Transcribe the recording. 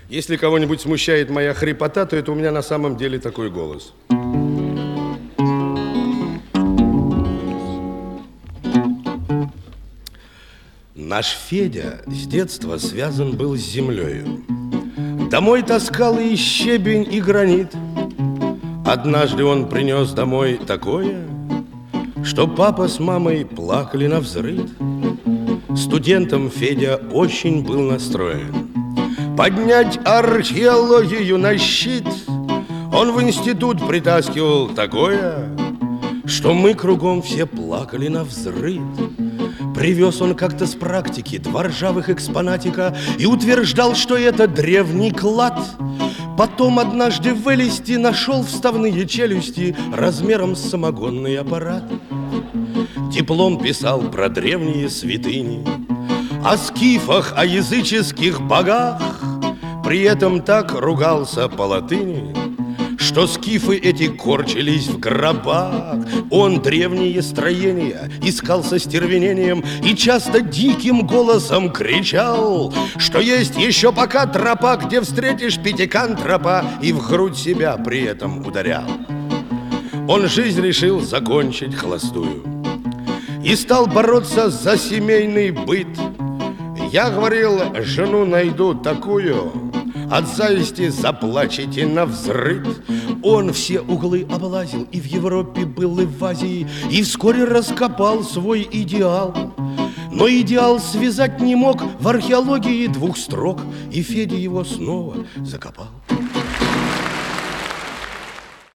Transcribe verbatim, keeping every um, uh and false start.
Если кого-нибудь смущает моя хрипота, то это у меня на самом деле такой голос. Наш Федя с детства связан был с землею. Домой таскал и щебень, и гранит. Однажды он принес домой такое, что папа с мамой плакали навзрыд. Студентом Федя очень был настроен поднять археологию на щит. Он в институт притаскивал такое, что мы кругом все плакали навзрыд. Привез он как-то с практики два ржавых экспонатика и утверждал, что это древний клад. Потом однажды в Элисте нашел вставные челюсти размером с самогонный аппарат. Диплом писал про древние святыни, о скифах, о языческих богах. При этом так ругался по латыни, что скифы эти корчились в гробах. Он древние строения искал со стервенением и часто диким голосом кричал, что есть еще пока тропа, где встретишь пятикантропа, и в грудь себя при этом ударял. Он жизнь решил закончить холостую и стал бороться за семейный быт. Я говорил, жену найду такую, от зависти заплачете навзрыд. Он все углы облазил, и в Европе был, и в Азии, и вскоре раскопал свой идеал. Но идеал связать не мог в археологии двух строк, и Федя его снова закопал.